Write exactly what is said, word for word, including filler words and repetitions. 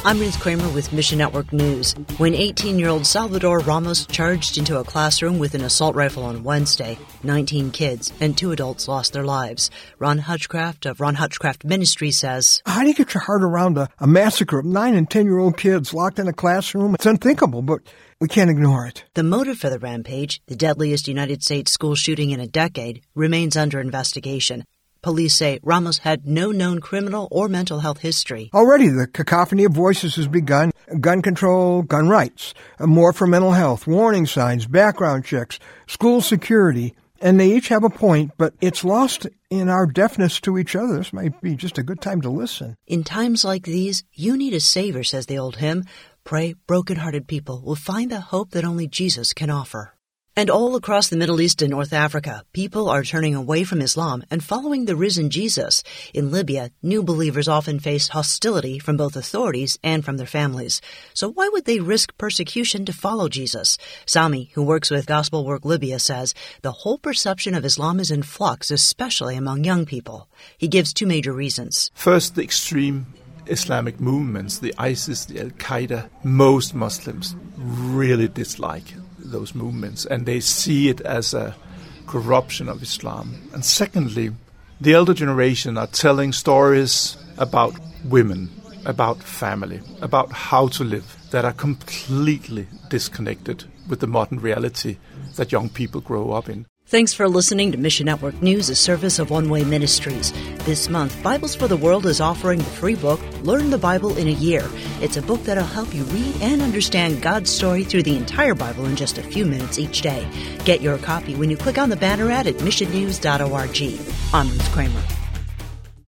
I'm Ruth Kramer with Mission Network News. When eighteen-year-old Salvador Ramos charged into a classroom with an assault rifle on Wednesday, nineteen kids and two adults lost their lives. Ron Hutchcraft of Ron Hutchcraft Ministries says, How do you get your heart around a, a massacre of nine and ten-year-old kids locked in a classroom? It's unthinkable, but we can't ignore it. The motive for the rampage, the deadliest United States school shooting in a decade, remains under investigation. Police say Ramos had no known criminal or mental health history. Already, the cacophony of voices has begun. Gun control, gun rights, more for mental health, warning signs, background checks, school security. And they each have a point, but it's lost in our deafness to each other. This might be just a good time to listen. In times like these, you need a savior, says the old hymn. Pray broken-hearted people will find the hope that only Jesus can offer. And all across the Middle East and North Africa, people are turning away from Islam and following the risen Jesus. In Libya, new believers often face hostility from both authorities and from their families. So why would they risk persecution to follow Jesus? Sami, who works with Gospel Work Libya, says the whole perception of Islam is in flux, especially among young people. He gives two major reasons. First, the extreme Islamic movements, the ISIS, the Al-Qaeda. Most Muslims really dislike those movements, and they see it as a corruption of Islam. And secondly, the elder generation are telling stories about women, about family, about how to live that are completely disconnected with the modern reality that young people grow up in. Thanks for listening to Mission Network News, a service of One Way Ministries. This month, Bibles for the World is offering the free book, Learn the Bible in a Year. It's a book that'll help you read and understand God's story through the entire Bible in just a few minutes each day. Get your copy when you click on the banner ad at mission news dot org. I'm Ruth Kramer.